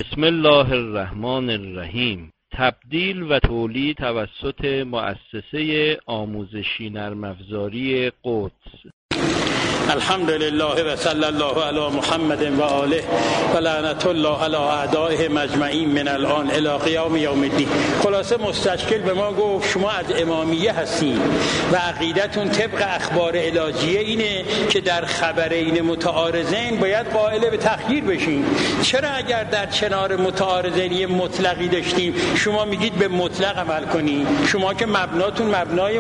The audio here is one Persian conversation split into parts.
بسم الله الرحمن الرحیم. تبدیل و تولید توسط مؤسسه آموزشی نرم افزاری قدس. الحمد لله و صلی الله علی محمد و آله و لعنت الله علی اعدائه مجمعین من الان الی قیام یوم الدین. خلاصه مستشکل به ما گفت شما از امامیه هستین و عقیدتون طبق اخبار الهیه اینه که در خبرین متعارضین باید قائل به تخییر بشین. چرا اگر در کنار متعارضین مطلقی داشتیم شما میگید به مطلق عمل کنین؟ شما که مبناتون مبنای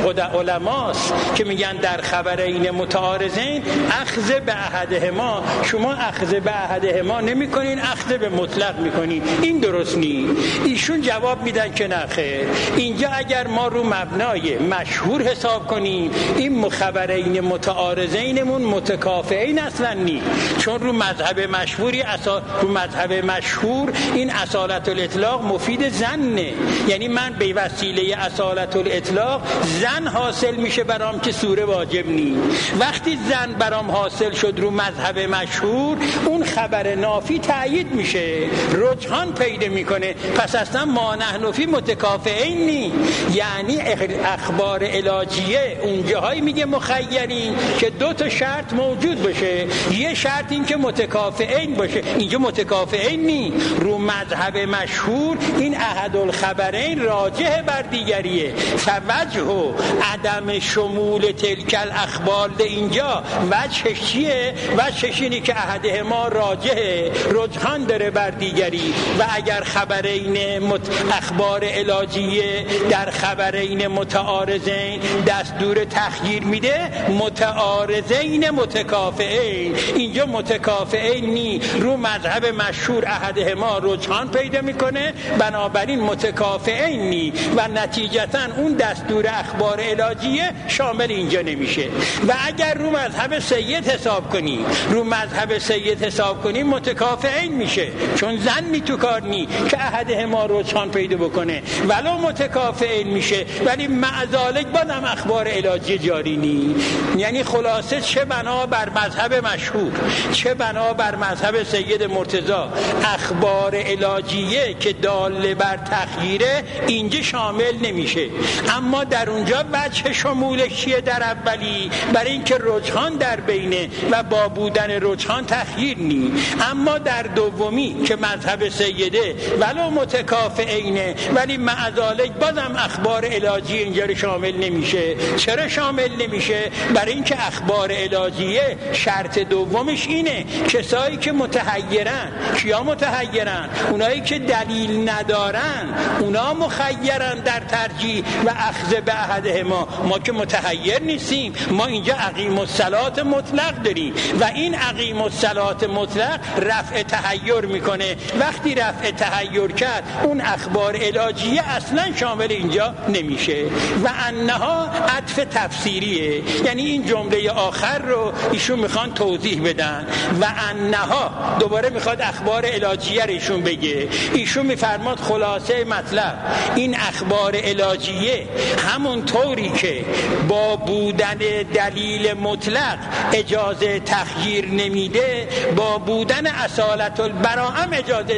علماست که میگن در خبرین متعارضین اخذ به احدهما، شما اخذ به احدهما نمی کنین، اخذ به مطلق میکنین. این درست نیست. ایشون جواب میدن که نه خیر، اینجا اگر ما رو مبنای مشهور حساب کنیم این خبرین متعارضینمون متکافئین اصلا نیست، چون رو مذهب مشهوری رو مذهب مشهور این اصالت الاطلاق مفید زنه، یعنی من به وسیله اصالت الاطلاق زن حاصل میشه برام که سوره واجب نیست. وقتی زن برام حاصل شد رو مذهب مشهور اون خبر نافی تأیید میشه، رجحان پیدا میکنه، پس اصلا ما نحن فی متکافئین نی. یعنی اخبار الهیه اون جاهایی میگه مخیرین که دو تا شرط موجود باشه، یه شرط این که متکافئین باشه، اینجا متکافئین نی. رو مذهب مشهور این احد الخبرین راجح بر دیگریه. فوجه و عدم شمول تلک الاخبار اینجا وجهش چیه؟ وجهش اینه که احدهما راجحه، رجحان داره بر دیگری. و اگر خبرین اخبار الهیه در خبرین متعارضین دستور تخییر میده، متعارضین متکافئین، اینجا متکافئین نی. رو مذهب مشهور احدهما رجحان پیدا میکنه، بنابراین متکافئین نی و نتیجتا اون دستور اخبار الهیه شامل اینجا نمیشه. و اگر رو مذهب سید حساب کنی، رو مذهب سید حساب کنی متکافئین میشه، چون زنی تو کار نی که احدهما رجحان پیدا بکنه، ولو متکافئین میشه ولی معذالک بازم اخبار الهیه جاری نی. یعنی خلاصه چه بنا بر مذهب مشهور چه بنا بر مذهب سید مرتضی، اخبار الهیه که دال بر تخییره اینجا شامل نمیشه. اما در اونجا وجه شمولش چیه؟ در اولی برای اینکه رجحان در بینه و با بودن رجحان تخییر نی. اما در دومی که مذهب سیده ولو متکافئینه ولی معذالک بازم اخبار الهیه اینجا رو شامل نمیشه. چرا شامل نمیشه؟ برای اینکه اخبار الهیه شرط دومش اینه کسایی که متحیرن. کیا متحیرن؟ اونایی که دلیل ندارن، اونا مخیرن در ترجیح و اخذ به احدهما. ما که متحیر نیستیم، ما اینجا عقیم الصلات مطلق داریم و این عقیم الصلات مطلق رفع تحیر میکنه. وقتی رفع تحیر کرد اون اخبار الهیه اصلا شامل اینجا نمیشه. و انها عطف تفسیریه، یعنی این جمله آخر رو ایشون میخوان توضیح بدن. و انها دوباره میخواد اخبار الهیه رو ایشون بگه. ایشون میفرماد خلاصه مطلب این اخبار الهیه همون طوری که با بودن دلیل مطلق اجازه تخییر نمیده، با بودن اصالت البراءه هم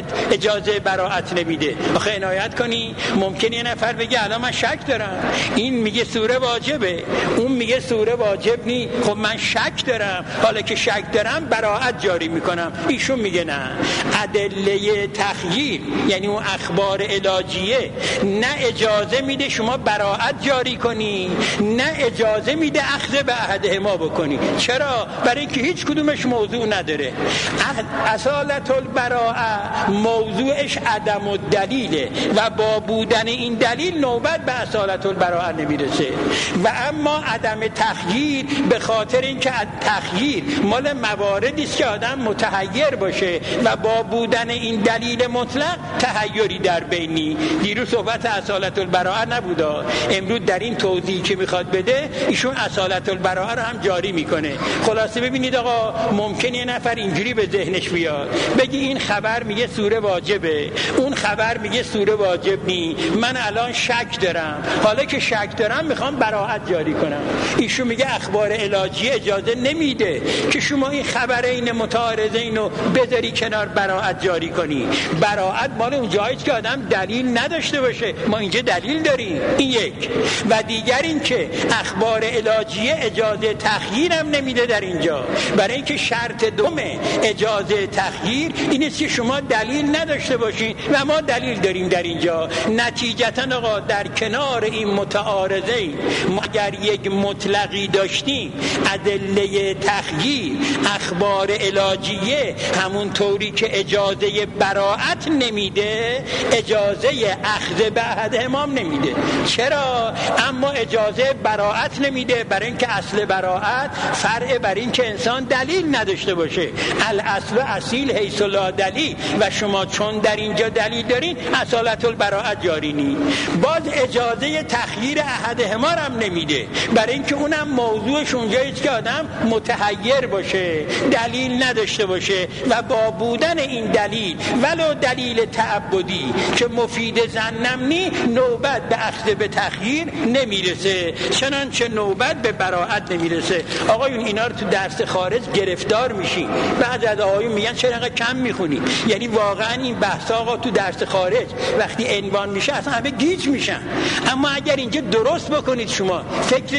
اجازه براءت نمیده. آخه عنایت کنی، ممکنه یه نفر بگه الان من شک دارم، این میگه سوره واجبه، اون میگه سوره واجب نی، خب من شک دارم، حالا که شک دارم براءت جاری میکنم. ایشون میگه نه، ادله تخییر یعنی اون اخبار الهیه نه اجازه میده شما براءت جاری کنی، نه اجازه میده اخذ به احدهما بکنی. چرا؟ برای اینکه هیچ کدومش موضوع نداره. اصالت البراءه موضوعش عدم الدلیله و با بودن این دلیل نوبت به اصالت البراءه نمیرسه. و اما عدم تخییر به خاطر اینکه تخییر مال مواردی است که آدم متحیر باشه و با بودن این دلیل مطلق تحیری در بینی. دیروز صحبت اصالت البراءه نبوده، امروز در این توضیحی که میخواد بده ایشون اصالت البراءه رو هم جاری میکنه. خلاصه ببینید آقا، ممکنه یه نفر اینجوری به ذهنش بیاد بگی این خبر میگه سوره واجبه، اون خبر میگه سوره واجب نی، من الان شک دارم، حالا که شک دارم میخوام براءت جاری کنم. ایشون میگه اخبار علاجیه اجازه نمیده که شما این خبرین متعارضین رو بذاری کنار براءت جاری کنی. براءت مال اون جایی که آدم دلیل نداشته باشه. ما اینجا دلیل داریم. این یک. و دیگر این که اخبار علاجیه اجازه تخییر هم نمیده در اینجا، برای اینکه شرط دوم اجازه تخییر اینه که شما دلیل نداشته باشین و ما دلیل داریم در اینجا. نتیجتا آقا در کنار این متعارضین ما اگر یک مطلقی داشتیم ادله تخییر اخبار علاجیه همون طوری که اجازه براءت نمیده اجازه اخذ به عهد امام نمیده. چرا؟ اما اجازه براءت نمیده برای اینکه اصل براءت فرع بر این که انسان دلیل نداشته باشه. الاصل اصیل حیث لا دلیل، و شما چون در اینجا دلیل دارین اصالت البراءت جاری نی. باز اجازه تخییر احد همار هم نمیده برای اینکه اونم موضوعش اونجاییست که آدم متحیر باشه، دلیل نداشته باشه و با بودن این دلیل ولو دلیل تعبدی که مفید ظنم نی نوبت به اخذ به تخییر نمیرسه، چنانچه نوبت به براءت نمیرسه. آقایون اینا رو تو درس خارج گرفتار میشین. بعضی از آقایون میگن چرا انقدر کم میخونی؟ یعنی واقعا این بحث آقا تو درس خارج وقتی عنوان میشه اصلا همه گیج میشن. اما اگر اینجا درست بکنید، شما فکر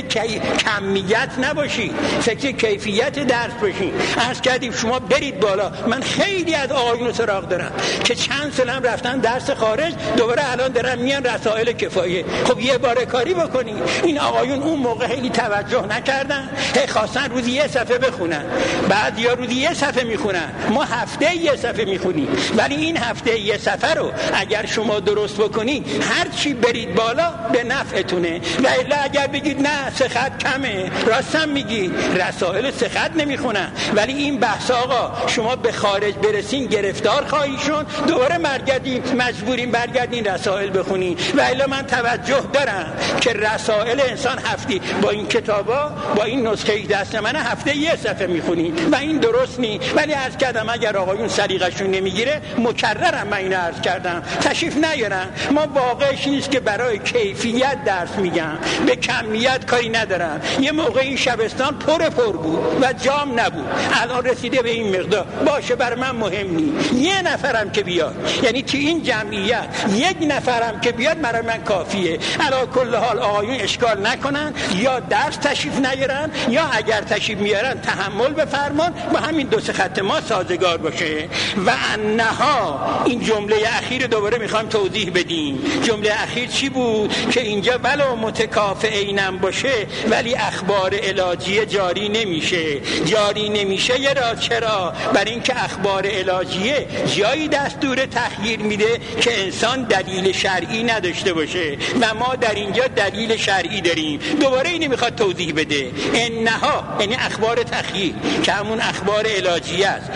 کمیت نباشید، فکر کیفیت درس باشین. عرض کردیم شما برید بالا. من خیلی از آقایون سراغ دارم که چند سال هم رفتن درس خارج، دوباره الان دارن میان رسائل کفایه. خب یه بار کاری بکنید. این آقایون اون موقع خیلی توجه نکردن، خواستن روزی یه صفحه بخونن، بعد یا روزی یه صفحه میخونن. ما هفته یه صفحه میخونیم، ولی این هفته یه صفحه رو اگر شما درست بکنید هر چی برید بالا به نفعتونه. و الا اگر بگید نه سه خط کمه، راستم میگی رسائل سه خط نمیخونن، ولی این بحث آقا شما به خارج برسین گرفتار خواهی شد، دوباره مجبورین برگردین رسائل بخونین. و الا من توجه دارم که رسائل انسان هفته با این کتابا با این نسخه دست من هفته یه صفحه میخونین و این درست نی. ولی عرض کردم اگر آقایون سلیقه‌شون نمیگیره، مکررم من اینو عرض کردم، تشریف نیارن. ما واقعش نیست که برای کیفیت درس میگم، به کمیت کاری ندارم. یه موقع این شبستان پر بود و جام نبود، الان رسیده به این مقدار، باشه بر من مهم نی. یه نفرم که بیاد، یعنی تو این جمعیت یک نفرم که بیاد برای من کافیه. علی کل حال آقایون اشکال نکنن، یا درس تشریف نیارن، یا اگر تشریف میارن تحمل بفرمان با همین دو سه خط ما سازگار باشه. و انها، این جمله اخیر رو دوباره میخوایم توضیح بدیم. جمله اخیر چی بود؟ که اینجا ولو متکافئینم باشه ولی اخبار علاجیه جاری نمیشه. یه را چرا؟ برای اینکه اخبار علاجیه جایی دستور تخییر میده که انسان دلیل شرعی نداشته باشه و ما در اینجا دلیل شرعی داریم. دوباره اینو میخواد توضیح بده. انها یعنی اخبار تخییر که همون اخبار علاجیه است.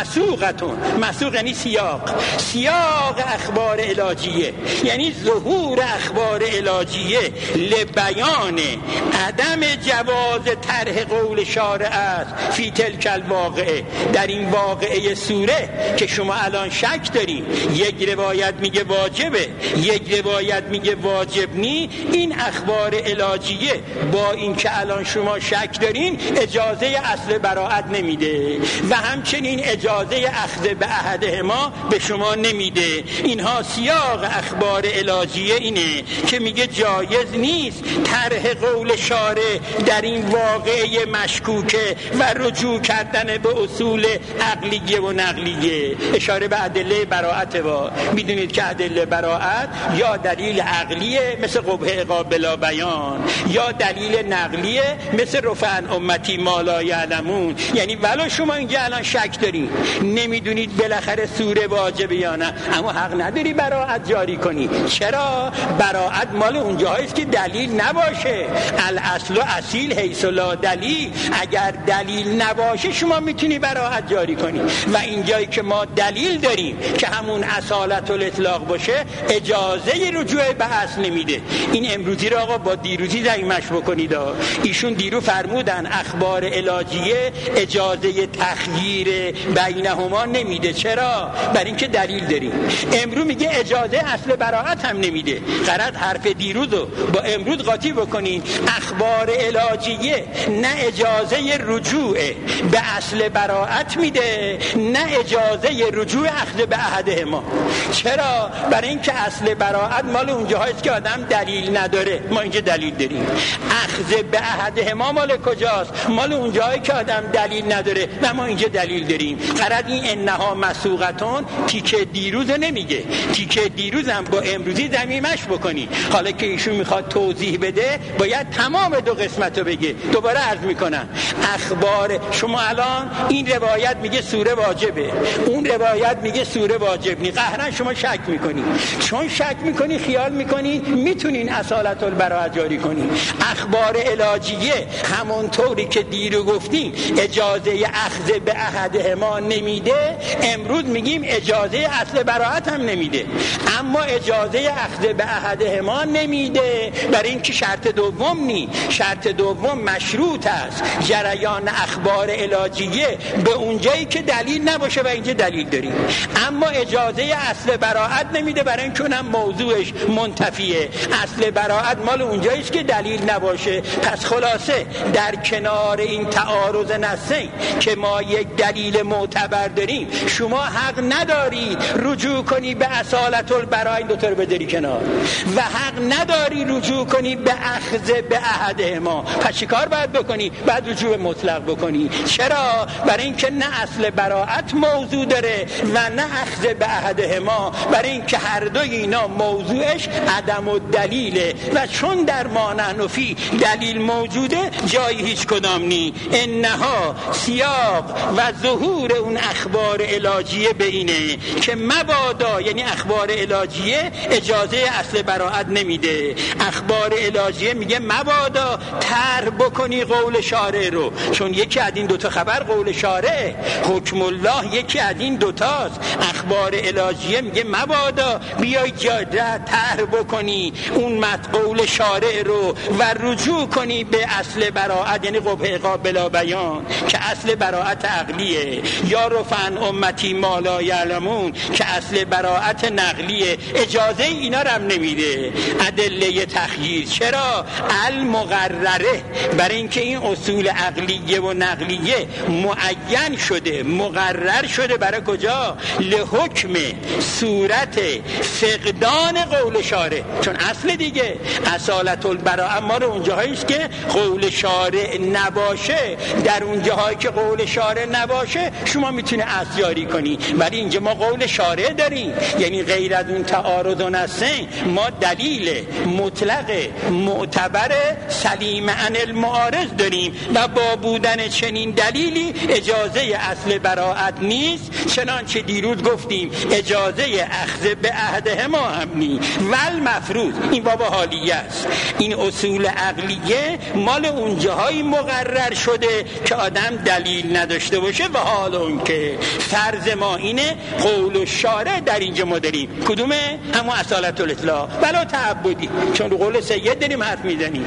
مسوق یعنی سیاق اخبار علاجیه، یعنی ظهور اخبار علاجیه لبیان عدم جواز طرح قول شارع است فی تلک الواقعه. در این واقعه سوره که شما الان شک دارین، یک روایت میگه واجبه، یک روایت میگه واجب نی، این اخبار علاجیه با این که الان شما شک دارین اجازه اصل براءت نمیده و همچنین اجازه اخذ به عهد ما به شما نمیده. اینها سیاق اخبار علاجیه اینه که میگه جایز نیست طرح قول شارع در این واقعه مشکوکه و رجوع کردن به اصول عقلیه و نقلیه. اشاره به ادله براءت. و میدونید که ادله براءت یا دلیل عقلیه مثل قبح قابل بیان، یا دلیل نقلیه مثل رفع عن امتی ما لا یعلمون. یعنی ولو شما اینجا الان شک دارین، نمیدونید بالاخره سوره واجبه یا نه، اما حق نداری براءت جاری کنی. چرا؟ براءت مال اونجاست که دلیل نباشه. الاصل اصیل حیث لا دلیل. اگر دلیل نباشه شما میتونی براءت جاری کنی. و اینجایی که ما دلیل داریم که همون اصالت الاطلاق باشه، اجازه رجوع به اصل نمیده. این امروزی رو آقا با دیروزی زایمش بکنید. ایشون دیرو فرمود فرمودن اخبار علاجیه اجازه تخییر بینهما نمیده. چرا؟ برای اینکه دلیل داریم. امروز میگه اجازه اصل براءت هم نمیده. قرار حرف دیروزو با امروز قاطی بکنین. اخبار علاجیه نه اجازه رجوع به اصل براءت میده، نه اجازه رجوع اخذ به احدهما. چرا؟ برای اینکه اصل براءت مال اونجاست که آدم دلیل نداره، ما اینجا دلیل داریم. اخذ به احدهما مال کجاست؟ مال اونجایی که آدم دلیل نداره و ما اینجا دلیل داریم. قرار این انها مسوقتون تیکه دیروز نمیگه، تیکه دیروز هم با امروزی ضمیمش بکنی. حالا که ایشون میخواد توضیح بده باید تمام دو قسمت رو بگه. دوباره عرض میکنم اخبار شما الان این روایت میگه سوره واجبه، اون روایت میگه سوره واجب نی، قهرن شما شک میکنی. چون شک میکنی خیال میکنی میتونین اصالت البراءت جاری کنی. اخبار علاجیه همونطوری که دیرو گفتیم اجازه اخذ به احدهما نمیده، امروز میگیم اجازه اصل براءت هم نمیده. اما اجازه اخذ به احدهما نمیده برای اینکه شرط دوم نی. شرط دوم مشروط است جریان اخبار علاجیه به اونجایی که دلیل نباشه و اینجا دلیل داریم. اما اجازه اصل براءت نمیده برای اینکه اونم موضوعش منتفیه. اصل براءت مال اونجاییست که دلیل نباشه. پس خلاصه در کنار این تعارض نصین که ما یک دلیل معتبر داریم، شما حق نداری رجوع کنی به اصالت البراءت، این دوتا رو بداری کنار، و حق نداری رجوع کنی به اخذ به احدهما. پس چی کار باید بکنی؟ بعد رجوع مطلق بکنی. چرا؟ برای اینکه نه اصل براءت موضوع داره و نه اخذ به احدهما، برای اینکه هر دوی اینا موضوعش عدم الدلیله و چون در مانع نفی دلیل موجوده جایی هیچ کدام نی. انها سیاق و ظهور اون اخبار علاجیه به اینه که مبادا، یعنی اخبار علاجیه اجازه اصل براءت نمیده. اخبار علاجیه میگه مبادا طرح بکنی قول شارع رو، چون یکی از این دوتا خبر قول شارع، حکم الله یکی از این دوتاست. اخبار علاجیه میگه مبادا بیای طرح بکنی اون قول شارع رو و رجوع کنی به اصل براءت، یعنی قبح قابل بیان که اصل براءت عقلیه، یا رفعن امتی ما لا یعلمون که اصل براءت نقلیه. اجازه اینا رو هم نمیده. ادله تخییر چرا؟ المقرره، برای اینکه این اصول عقلیه و نقلیه معین شده، مقرر شده برای کجا؟ لحکم صورت فقدان قول شارع. چون اصل دیگه اصالت البراءت ما رو اونجاهاییست که قول شارع نباشه، در اونجاهایی که قول شارع نباشه شما میتونه اصل جاری کنی. ولی اینجا ما قول شارع داریم، یعنی غیر از اون تعارض و نصین ما دلیل مطلق معتبر سلیم عن المعارض داریم و با بودن چنین دلیلی اجازه اصل براءت نیست. چنانچه دیروز گفتیم اجازه اخذ به عهدهما هم نیست. ول مفروض، این باب حالیه است. این اصول عقلیه مال اونجاهایی مقرر شده که آدم دلیل نداشته باشه و حال اون که فرض ما اینه قول الشارع در اینجا ما داریم. کدومه؟ اما اصالت الاطلاق ولو تعبدی، چون قول سید داریم حرف میزنیم.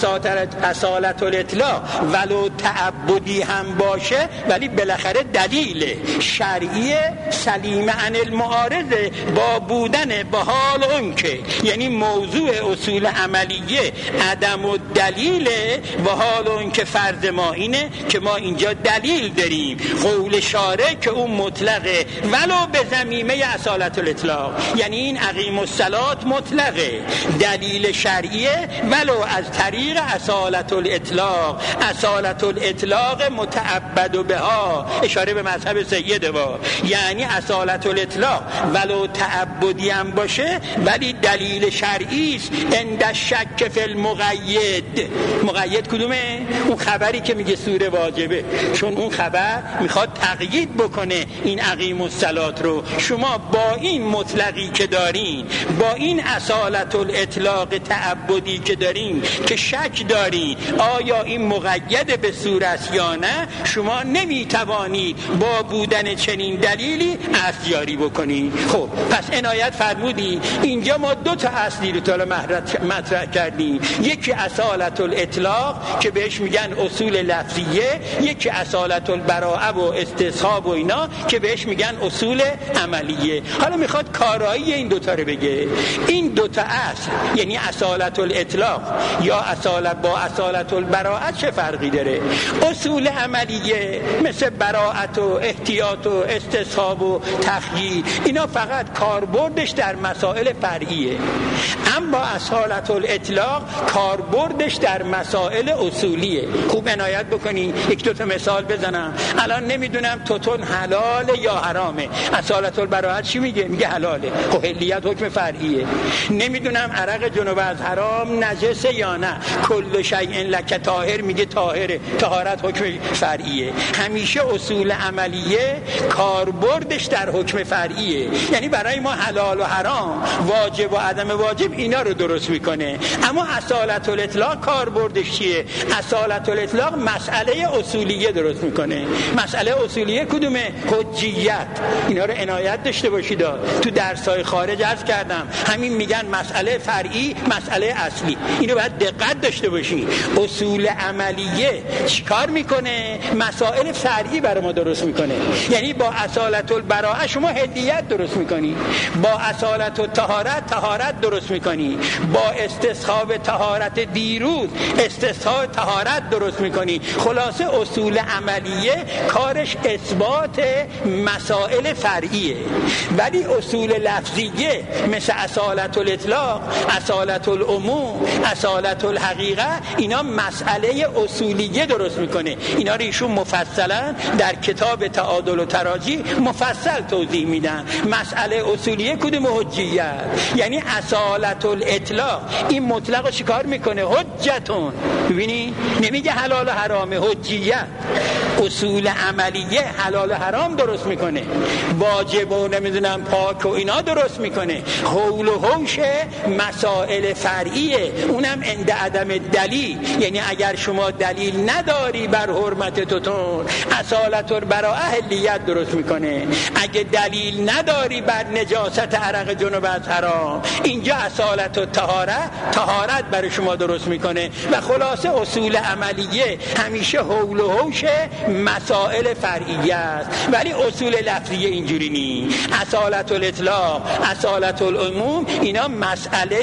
اصالت الاطلاق ولو تعبدی هم باشه ولی بالاخره دلیل شرعی سلیم عن المعارض با بودن به حال اون که، یعنی موضوع اصول عملیه عدم الدلیل و حال اون که فرض ما اینه که ما اینجا دلیل داریم. قول شارع که اون مطلقه ولو به ضمیمه اصالت الاطلاق، یعنی این اقیم الصلات مطلقه، دلیل شرعیه ولو از طریق اصالت الاطلاق. اصالت الاطلاق متعبد بها، اشاره به مذهب سیده با، یعنی اصالت الاطلاق ولو تعبدی هم باشه ولی دلیل شرعی است. عند شک فی المقید. مقید کدومه؟ اون خبری که میگه سوره واجبه، چون اون خبر میخواد تقیید بکنه این اقیم الصلات رو. شما با این مطلقی که دارین، با این اصالت الاطلاق تعبدی که دارین که شک دارین آیا این مقید به سوره است یا نه، شما نمیتوانید با بودن چنین دلیلی اصل جاری بکنید. خب پس عنایت فرمودی اینجا ما دو تا اصلی رو مطرح کردیم. یکی اصالت الاطلاق که به بهش میگن اصول لفظیه، یکی اصالت البراءه و استصحاب و اینا که بهش میگن اصول عملیه. حالا میخواد کارایی این دوتا رو بگه. این دوتا اصل یعنی اصالت الاطلاق یا اصالت البراءه چه فرقی داره؟ اصول عملیه مثل براءت و احتیاط و استصحاب و تخییر اینا فقط کاربردش در مسائل فرعیه، اما اصالت الاطلاق کاربردش در مسائل اصولیه. خوب عنایت بکنی. یک دو تا مثال بزنم. الان نمیدونم توتون حلاله یا حرامه، اصالت البراءه چی میگه؟ میگه حلاله. خب حلیت حکم فرعیه. نمیدونم عرق جنوب از حرام نجسه یا نه، کل شیء لک طاهر میگه طاهره، طهارت حکم فرعیه. همیشه اصول عملیه کاربردش در حکم فرعیه، یعنی برای ما حلال و حرام، واجب و عدم واجب اینا رو درست میکنه. اما اصالت الاطلاق کاربردش چیه؟ اصالت الاطلاق مسئله اصولیه درست میکنه. مسئله اصولیه کدومه؟ حجیت. اینا رو عنایت داشته باشید. تو درسای خارج عرض کردم همین میگن مسئله فرعی، مسئله اصلی. اینو باید دقت داشته باشید. اصول عملیه چیکار میکنه؟ مسائل فرعی برای ما درست میکنه. یعنی با اصالت البراءه شما حلیت درست میکنی، با اصالت الطهارت طهارت درست میکنی، با استصحاب طهارت دیروز استصحاب طهارت درست میکنی. خلاصه اصول عملیه کارش اثبات مسائل فرعیه. ولی اصول لفظیه مثل اصالت الاطلاق، اصالت العموم، اصالت الحقیقه اینا مسئله اصولیه درست میکنه. اینا رو ایشون مفصلا در کتاب تعادل و تراجی مفصل توضیح میدن. مسئله اصولیه کدوم؟ حجیت. یعنی اصالت الاطلاق این مطلق رو چیکار میکنه؟ حجتون. ببینی نمیگه حلال و حرامه، حجیت. اصول عملیه حلال و حرام درست میکنه، واجب و نمیدونم پاک و اینا درست میکنه. حول و حوش مسائل فرعیه، اونم عند عدم دلیل. یعنی اگر شما دلیل نداری بر حرمت توتون، اصالت البراءه حلیت درست میکنه. اگه دلیل نداری بر نجاست عرق جنوب از حرام، اینجا اصالت و طهارت برای شما درست میکنه. و خلاصه اصول عملیه همیشه حول و حوش مسائل فرعیه است. ولی اصول لفظیه اینجوری نیست. اصالت الاطلاق، اصالت العموم اینا مسئله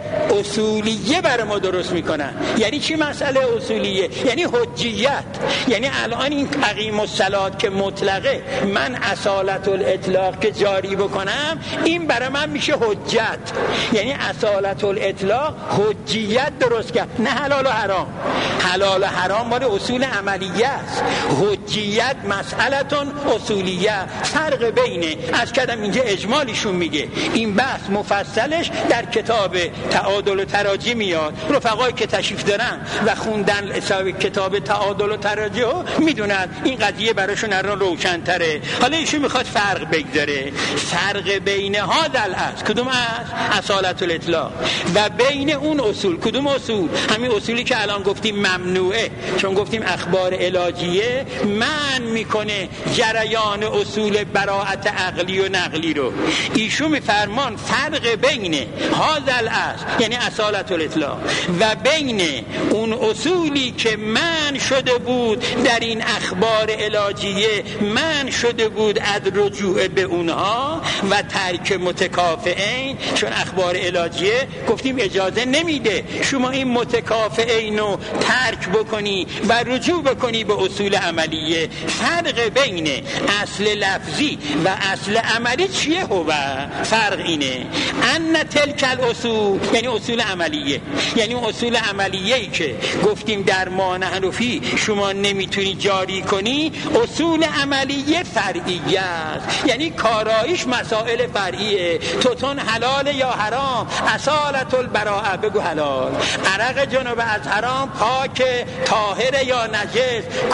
اصولیه برای ما درست میکنن. یعنی چی مسئله اصولیه؟ یعنی حجیت. یعنی الان این اقیم الصلات که مطلقه، من اصالت الاطلاق که جاری بکنم این برای من میشه حجت. یعنی اصالت الاطلاق حجیت درست کرد، نه حلال و حرام. حلال و حرام مال اصول عملیه است، حجیت مسئلتون اصولیه. فرق بینه از کردم اینجا اجمالیشون میگه. این بحث مفصلش در کتاب تعادل و تراجی میاد. رفقایی که تشریف دارن و خوندن کتاب تعادل و تراجی ها میدونن این قضیه براشون الان روشن‌تره. حالا ایشون میخواد فرق بگذاره. فرق بین هادل است، کدوم است؟ اصالت الاطلاق. و بین اون اصول، کدوم اصول؟ همین اصولی که الان گفتیم ممنوعه، چون گفتیم اخبار علاجیه من میکنه جریان اصول براءت عقلی و نقلی رو. ایشون میفرمان فرق بین هادل است یعنی اصالت الاطلاق و بین اون اصولی که من شده بود در این اخبار علاجیه، من شده بود از رجوع به اونها و ترک متکافئین. چون اخبار علاجیه گفتیم اجازه نمیده شما این متکافئین رو ترک بکنی و رجوع بکنی به اصول عملیه. فرق بین اصل لفظی و اصل عملی چیه؟ هو فرق اینه ان تلک الاصول یعنی اصول عملیه، یعنی اصول عملیه‌ای که گفتیم در مانع حنفی شما نمیتونی جاری کنی، اصول عملیه فرعیه است، یعنی کارایش مسائل فرعیه. توتون حلال یا حرام، اصالت البراءه بگو حلال. عرق جنوب از حرام پاک طاهر یا نجس، کل شیء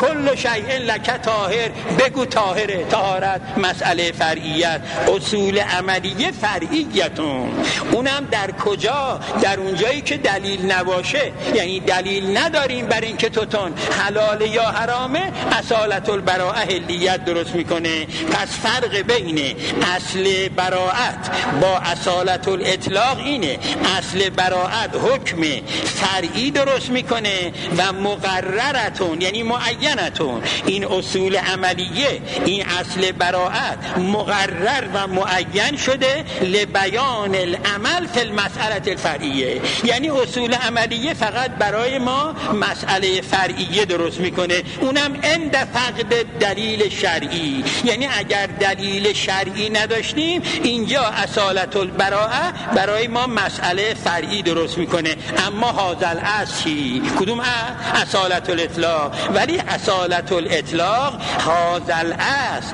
شیء لک طاهر، بگو طاهره. طهارت مسئله فرعیت، اصول عملیه فرعیتون. اونم در کجا؟ در اونجایی که دلیل نباشه، یعنی دلیل نداریم بر این که توتون حلال یا حرامه، اصالت البراءه حلیت درست میکنه. پس فرق بین اصل براءت با اصالت الاطلاق اینه، اصل براءت حکم فرعی درست میکنه و مقررتون یعنی معینتون. این اصول عملیه، این اصل براءت مقرر و معین شده لبیان العمل فی المسئله الفرعیه، یعنی اصول عملیه فقط برای ما مسئله فرعیه درست میکنه، اونم عند فقد دلیل شرعی. یعنی اگر دلیل شرعی نداشتیم اینجا اصالت البراءه برای ما مسئله فرعی درست میکنه. اما هذا الاصل کدوم اصالت الاطلاق؟ ولی اصالت الاطلاق هذا الاصل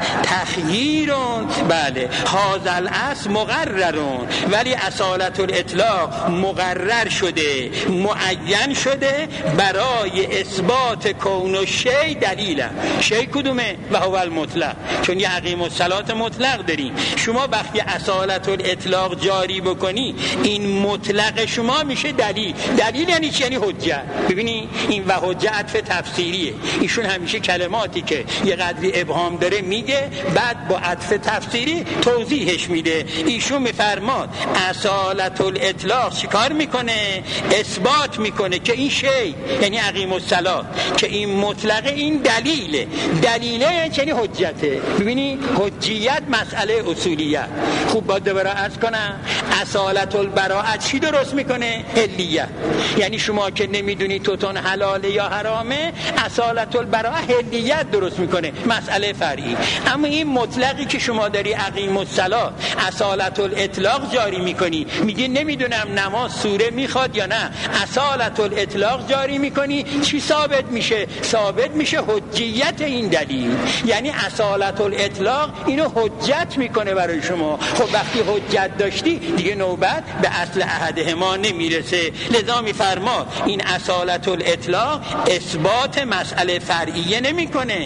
تخییرون، بله هذا الاصل مقررون، ولی اصالت الاطلاق مقرر شده معین شده برای اثبات کون الشیء دلیلا. شیء کدومه؟ و هو المطلق. چون یه عقیم الصلات مطلق داریم. شما وقتی اصالت الاطلاق جاری بکنی این مطلق شما میشه دلیل. دلیل یعنی چی؟ یعنی حجت. ببینی این و حجت عطف تفسیریه. ایشون همیشه کلماتی که یه قدری ابهام داره میگه، بعد با عطف تفسیری توضیحش میده. ایشون میفرماد اصالت الاطلاق چیکار میکنه؟ اثبات میکنه که این شی یعنی عقیم الصلات، که این مطلقه این دلیله. دلیله یعنی حجته. ببینی حجیت مسئله اصولیت. خوب باید دوباره عرض کنم اصالت البراءه چی درست میکنه؟ حلیت. یعنی شما که نمیدونی توتون حلاله یا حرامه، اصالت البراءه حلیت درست میکنه، مسئله فرعی. اما این مطلقی که شما داری عقیم الصلات اصالت الاطلاق جاری میکنی، میگی نمیدونم نماز سوره میخواد یا نه، اصالت الاطلاق جاری میکنی، چی ثابت میشه؟ ثابت میشه حجیت این دلیل. یعنی اصالت الاطلاق اینو حجت میکنه برای شما. خب وقتی حجت داشتی دیگه نوبت به اصل احدهما نمیرسه. لذا میفرماد این اصالت الاطلاق اثبات مسئله فرعیه نمیکنه،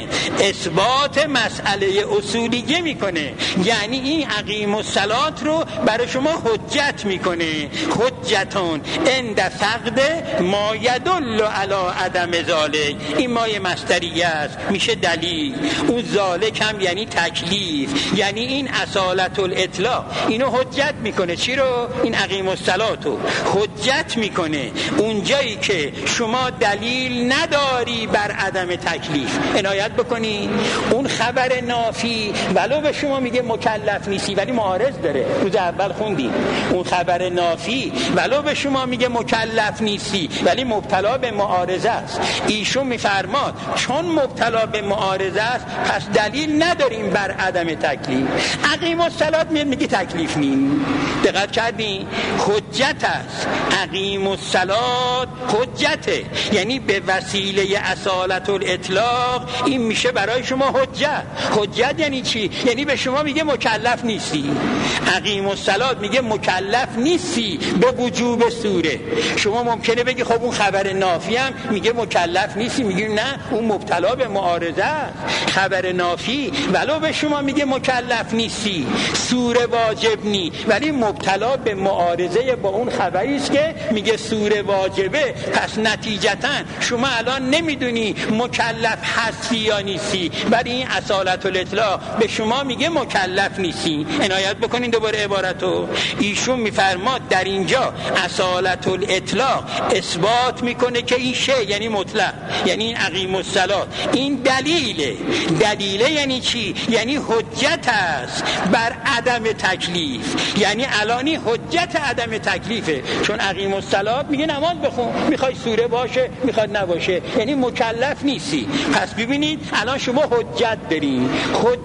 اثبات مسئله اصولیه میکنه. یعنی این عقیم الصلات رو برای شما حجت میکنه. حجتون عند فقد ما یدل علی عدم ذالک. این مایه مصدریه است، میشه دلیل. اون ذالک هم یعنی تکلیف. یعنی این اصالت الاطلاق اینو حجت میکنه. چی رو؟ این عقیم الصلات رو حجت میکنه اونجایی که شما دلیل نداری بر عدم تکلیف. عنایت بکنی اون خبر نافی ولو به شما میگه مکلف نیستی ولی معارض داره. روز اول خوندیم اون خبر نافی ولو به شما میگه مکلف نیستی ولی مبتلا به معارضه است. ایشون میفرماد چون مبتلا به معارضه است پس دلیل نداریم بر عدم تکلیف. عقیم الصلات میگه تکلیف نیم. دقت کردین؟ حجت است. عقیم الصلات حجته، یعنی به وسیله اصالت الاطلاق این میشه برای شما حجت. حجت یعنی چی؟ یعنی به شما میگه مکلف نیستی. عقیم الصلات میگه مکلف نیستی به وجوب سوره. شما ممکنه بگی خب اون خبر نافی هم میگه مکلف نیستی، میگی نه اون مبتلا به معارضه است. خبر نافی ولو به شما میگه مکلف نیستی، سوره واجب نی، ولی مبتلا به معارضه با اون خبری است که میگه سوره واجبه. پس نتیجتا شما الان نمیدونی مکلف هستی یا نیستی، ولی این اصالت الاطلاق به شما میگه مکلف نیستی. عنایت بکنین دوباره عبارتو. ایشون میفرماد در اینجا اصالت الاطلاق اثبات میکنه که این شی یعنی مطلق، یعنی این عقیم الصلات این دلیله. دلیله یعنی چی؟ یعنی حجت است بر عدم تکلیف. یعنی الانی حجت عدم تکلیفه. چون عقیم الصلات میگه نماز بخون، میخوای سوره باشه میخواد نباشه، یعنی مکلف نیستی. پس ببینید الان شما حجت دارین. حجت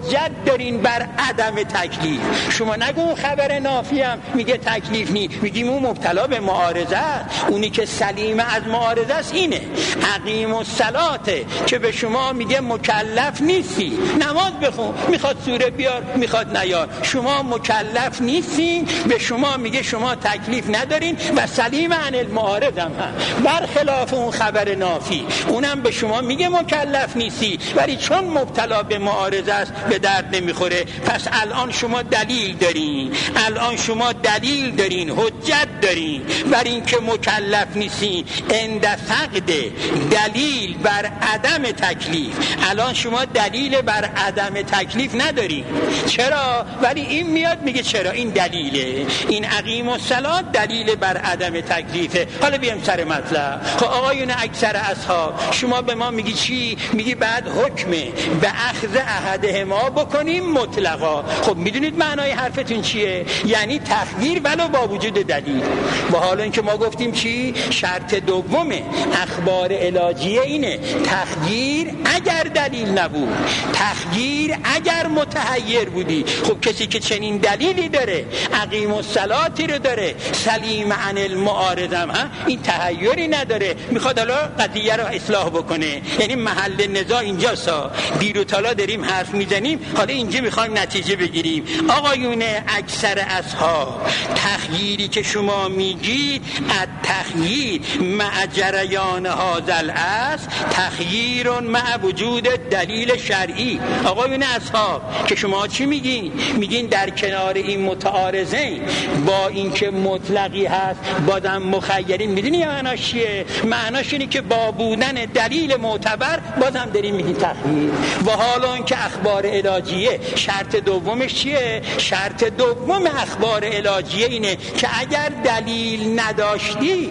دارین بر عدم تکلیف. شما نگو اون خبر نافی هم میگه تکلیف نی، میگیم اون مبتلا به معارضه است. اونی که سلیم از معارضه است اینه اقیم الصلاته که به شما میگه مکلف نیستی، نماز بخون، میخواد سوره بیار میخواد نیار، شما مکلف نیستین، به شما میگه شما تکلیف ندارین و سلیم عن المعارض هم برخلاف اون خبر نافی، اونم به شما میگه مکلف نیستی ولی چون مبتلا به معارضه است به درد نمیخوره. پس الان شما دلیل دارین، الان شما دلیل دارین، حجت دارین بر این که مکلف نیستین عند فقد دلیل بر عدم تکلیف. الان شما دلیل بر عدم تکلیف ندارین. چرا؟ ولی این میاد میگه چرا، این دلیله، این اقیم الصلاة دلیل بر عدم تکلیفه. حالا بیام سر مطلب. خب آقایون اکثر اصحاب شما به ما میگی چی؟ میگی بعد حکم به اخذ احدهما بکنیم مطلقا. خب میدونید معنای حرفتون چیه؟ یعنی تخییر ولو با وجود دلیل. با حالا اینکه ما گفتیم چی؟ شرط دوم اخبار الهیه اینه تخییر اگر دلیل نبود، تخییر اگر متحیر بودی. خب کسی که چنین دلیلی داره، اقیم الصلاتی رو داره، سلیم عن المعارض هم این تحیری نداره، میخواد حالا قضیه رو اصلاح بکنه. یعنی محل نزاع اینجاست. دیر و تالا داریم حرف میزنیم، حالا اینجا میخوایم نتیجه بگیریم. آقایون اکثر اصحاب تخییری که شما میگید التخییر مع جریان هذا الاصل تخییر مع وجود دلیل شرعی. آقایون اصحاب که شما چی میگین؟ میگین در کنار این متعارضین با اینکه مطلقی هست بازم مخیرین. میدونی معناش چیه؟ معناش اینه که با بودن دلیل معتبر بازم داریم میگین تخییر. و حالا اینکه اخبار الهیه شرط دومش چیه؟ شرط دوم اخبار الهیه اینه که اگر دلیل نداشتی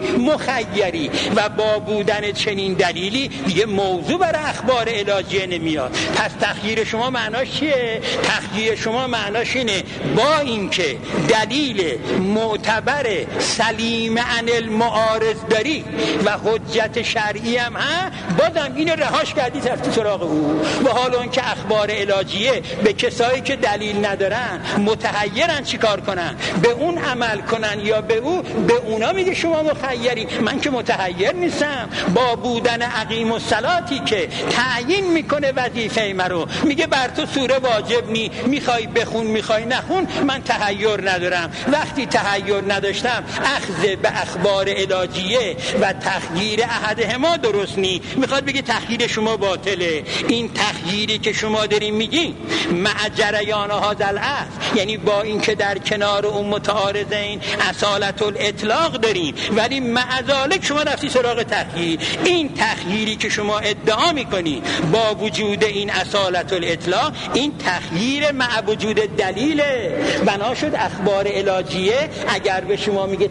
مخیری و با بودن چنین دلیلی دیگه موضوع برای اخبار الهیه نمیاد. پس تخییر شما معناش چیه؟ تخییر شما معناش اینه با اینکه دلیل معتبر سلیم عن المعارض داری و حجت شرعی هم بازم اینو رهاش کردی رفتی سراغ او. و حالا اینکه اخبار الهیه به کسایی که دلیل ندارن متحیرن چیکار کنن؟ به اون عمل کنن یا به او؟ به اونا میگه شما مخیری. من که متحیر نیستم، با بودن اقیم الصلاتی که تعیین میکنه وظیفه مرو، میگه بر تو سوره واجب نی، میخوای بخون میخوای نخون، من تحیر ندارم. وقتی تحیر نداشتم اخذ به اخبار الهیه و تخییر احدهما درست نی. میخواد بگه تخییر شما باطله. این تخییری که شما دارین میگین مع جریان هذا الاصل، یعنی با اینکه در کنار اون متعارضین اصالت الاطلاق دارین ولی مع ذلک شما رفتی سراغ تخییر. این تخییری که شما ادعا میکنی با وجود این اصالت الاطلاق، این تخییر مع وجود دلیل. بنا شد اخبار الهیه اگر به شما میگه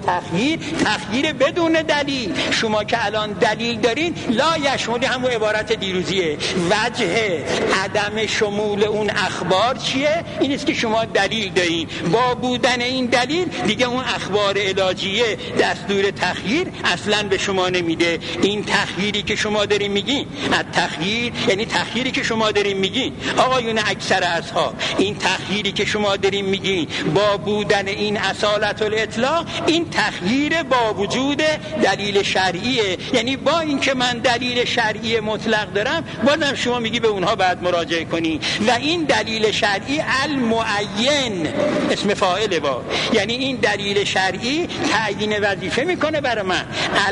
تخییر بدون دلیل. شما که الان دلیل دارین لا یشمل، همون عبارت دیروزیه، وجه عدم شمول اون اخبار چیه؟ این است که شما دلیل دارین، با بودن این دلیل دیگه اون اخبار الهیه دستور تخییر اصلا به شما نمیده. این تخییری که شما دارین میگین، التخییر یعنی تخییری که شما دارین میگین آقایون اکثر اصحاب، این تخییری که شما دارین میگین با بودن این اصالت الاطلاق، این تخییر با وجود دلیل شرعیه. یعنی با اینکه من دلیل شرعی مطلق دارم بازم شما میگی به اونها باید مراجعه کنی. و این دلیل شرعی المعین اسم فاعله، با یعنی این دلیل شرعی تعیین وظیفه میکنه برای من،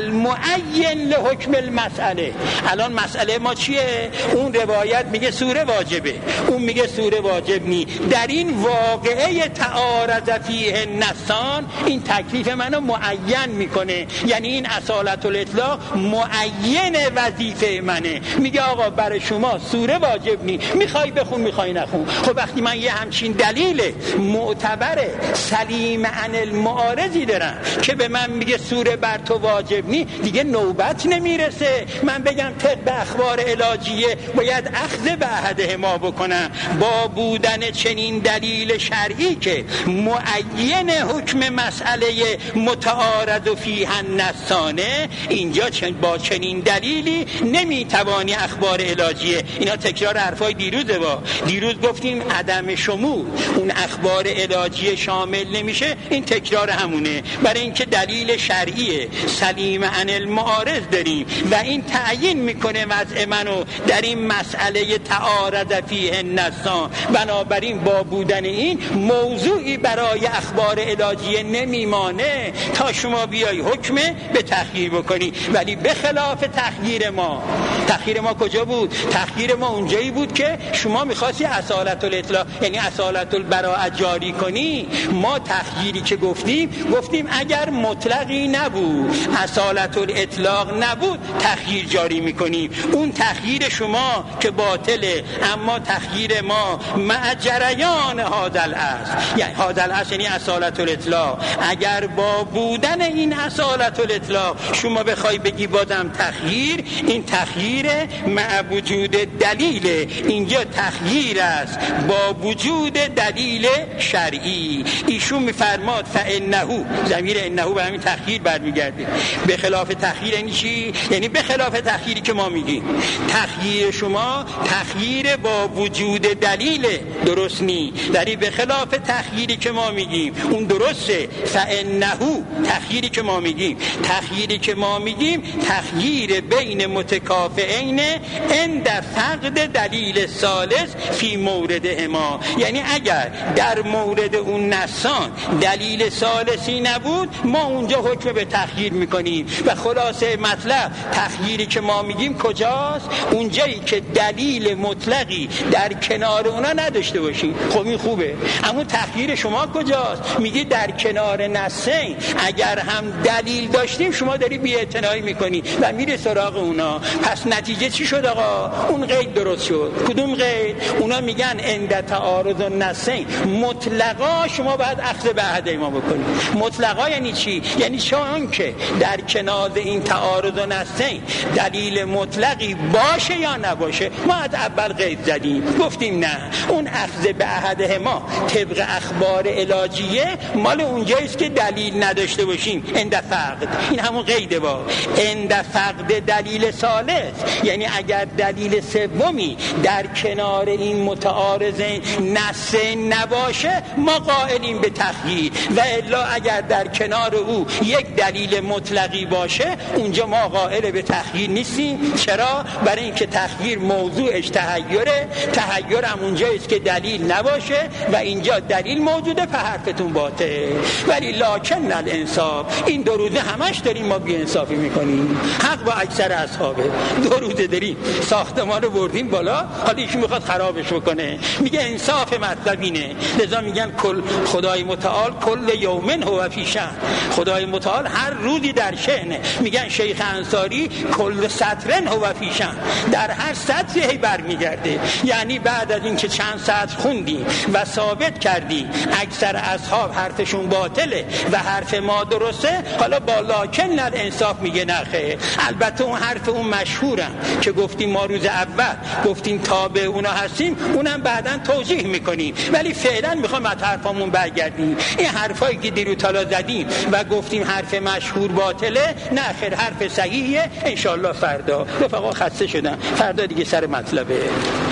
المعین لحکم المسئله. الان مسئله ما چیه؟ اون روایت میگه سوره واجبه، اون میگه سوره واجب نی. در این واقعه تعارض فیه النصان این تکلیف منو معین میکنه. یعنی این اصالت الاطلاق معین وظیفه منه. میگه آقا برای شما سوره واجب نی، میخوای بخون میخوای نخون. خب وقتی من یه همچین دلیل معتبر سلیم عن المعارضی دارم که به من میگه سوره بر تو واجب نی، دیگه نوبت نمیرسه من بگم طبق اخبار الهیه باید اخذ به احدهما بکنم. نه، با بودن چنین دلیل شرعی که معین حکم مسئله متعارض فیه النصانه، اینجا با چنین دلیلی نمیتوانی اخبار علاجیه. اینا تکرار حرفای دیروزه. دیروز گفتیم عدم شمول اون اخبار علاجیه شامل نمیشه، این تکرار همونه، برای اینکه دلیل شرعیه سلیم عن المعارض داریم و این تعیین میکنه وضع منو در این مسئله تعارض فیه النصان. بنابراین با بودن این موضوعی برای اخبار علاجیه نمیمانه تا شما بیای حکم به تخییر بکنی. ولی به خلاف تخییر ما کجا بود؟ تخییر ما اونجایی بود که شما میخواستی اصالت الاطلاق یعنی اصالت البراءه جاری کنی. ما تخییری که گفتیم اگر مطلقی نبود، اصالت الاطلاق نبود، تخییر جاری میکنیم. اون تخییر شما که باطله، اما تخییر ما مع جریان هذا الاصل، یعنی هذا الاصل یعنی اصالت الاطلاق. اگر با بودن این اصالت الاطلاق شما بخوای بگی بازم تخییر، این تخییر مع وجود دلیل. اینجا تخییر است با وجود دلیل شرعی. ایشون میفرماد فانه، ضمیر انه به همین تخییر برمیگرده. به خلاف تخییر یعنی چی؟ یعنی به خلاف تخییری که ما میگیم. تخییر شما تخییر با وجود دلیل، درست نی. داری به خلاف تخییری که ما میگیم اون درسته. فانه تخییری که ما میگیم تخییر بین متکافئین عند فقد دلیل ثالث فی موردهما. یعنی اگر در مورد اون نصان دلیل ثالثی نبود، ما اونجا حکم به تخییر میکنیم. و خلاصه مطلب تخییری که ما میگیم کجاست؟ اونجایی که دلیل مطلقی در کنار اونا نداشته باشیم. خب این خوبه، اما تخییر شما کجاست؟ میگی در کنار نصین اگر هم دلیل داشتیم، شما داری بی‌اعتنایی میکنی و میره سراغ اونا. پس نتیجه چی شد آقا؟ اون قید درست شد. کدوم قید؟ اونا میگن عند تعارض النصین مطلقا شما باید اخذ به عهد ما بکنید. مطلقا یعنی چی؟ یعنی چون که در کنار این تعارض النصین دلیل مطلقی باشه یا نباشه. ما از اول قید زدیم، گفتیم نه، اون اخذ به عهد ما طبق اخبار علاجیه مال اونجاییست که دلیل نداشته باشیم. عند فقد، این همون قیده. عند فقد دلیل ثالث یعنی اگر دلیل سومی در کنار این متعارض نص نباشه، ما قائلیم به تخییر. و الا اگر در کنار او یک دلیل مطلقی باشه، اونجا ما قائل به تخییر نیستیم. چرا؟ برای اینکه تخییر موضوعش تحیره. تحیر هم اونجاییست که دلیل نباشه و اینجا دلیل موجوده، په حرفتون باطل. ولی لکن الانصاف، این دو روزه همش داریم ما بی انصافی میکنیم. حق با اکثر اصحابه. دو روزه داریم ساختمان رو بردیم بالا، حالا ایشون میخواد خرابش بکنه. میگه انصاف مطلب اینه. لذا میگن خدای متعال کل یومن هو فی شأن. خدای متعال هر روزی در شأنه. میگن شیخ انصاری کل سطرن هو فی شأن، در هر سطری برمیگرده. یعنی بعد از اینکه چند سطر خوندی و ثابت کردی اکثر اصحاب حرفشون باطله و حرف ما درسته، حالا با لکن الانصاف میگه نه خیر. البته اون حرف اون مشهورم که گفتیم ما روز اول گفتیم تابع اونا هستیم، اونم بعداً توضیح میکنیم. ولی فعلا میخوام از حرفامون برگردیم. این حرفایی که دیرو تالا زدیم و گفتیم حرف مشهور باطله، نه خیر، حرف صحیحه. انشالله فردا رفقا خسته شدن، فردا دیگه سر مطلبه.